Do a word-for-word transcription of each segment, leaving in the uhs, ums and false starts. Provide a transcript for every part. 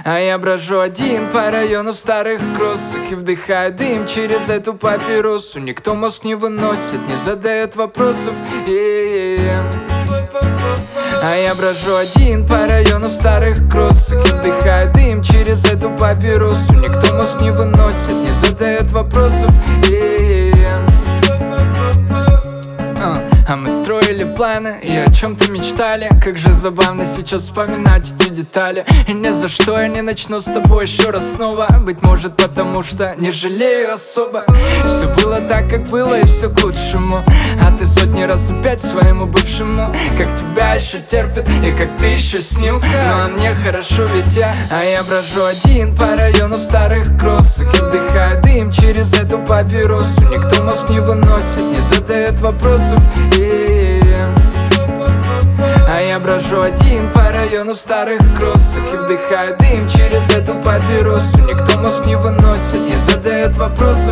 А я брожу один по району в старых кроссах и вдыхаю дым через эту папиросу. Никто мозг не выносит, не задает вопросов. Yeah. А я брожу один по району в старых кроссах и вдыхаю дым через эту папиросу. Никто мозг не выносит, не задает вопросов. Yeah. А мы строили планы и о чем-то мечтали. Как же забавно сейчас вспоминать эти детали. И ни за что я не начну с тобой еще раз снова. Быть может потому что не жалею особо. Все было так, как было, и все к лучшему. А ты сотни раз опять своему бывшему. Как тебя еще терпит и как ты еще с ним. Ну а мне хорошо, ведь я А я брожу один по району в старых кроссах и вдыхаю дым через эту папиросу. Никто мозг не выносит, не задает вопросов. А я брожу один по району в старых кроссах и вдыхаю дым через эту папиросу. Никто мозг не выносит, не задает вопросов.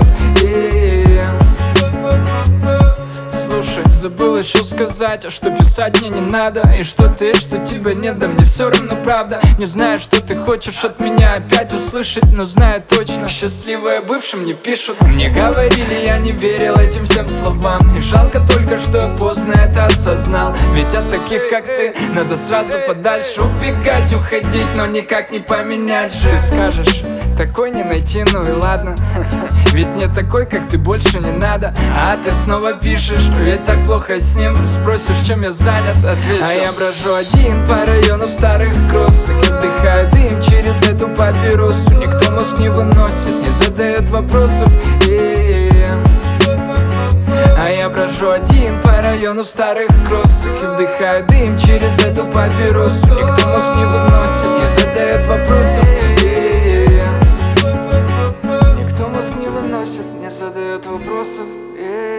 Слушай, забыл еще сказать, что писать мне не надо. И что ты, что тебя нет, да мне все равно правда. Не знаю, что ты хочешь от меня опять услышать, но знаю точно, счастливые бывшим не пишут. Мне говорили, я не верил этим всем словам. И жалко только, что я поздно это осознал. Ведь от таких, как ты, надо сразу подальше убегать, уходить, но никак не поменять же. Ты скажешь, такой не найти, ну и ладно. Ведь мне такой, как ты, больше не надо. А ты снова пишешь, ведь так плохо с ним. Спросишь, чем я занят, отвечу. А я брожу один по району в старых кроссах и вдыхаю дым через эту папиросу. Никто мозг не выносит, не задает вопросов. А я брожу один по району в старых кроссах и вдыхаю дым через эту папиросу. Никто мозг не выносит, не задает вопросов. Никто мозг не выносит, не задает вопросов.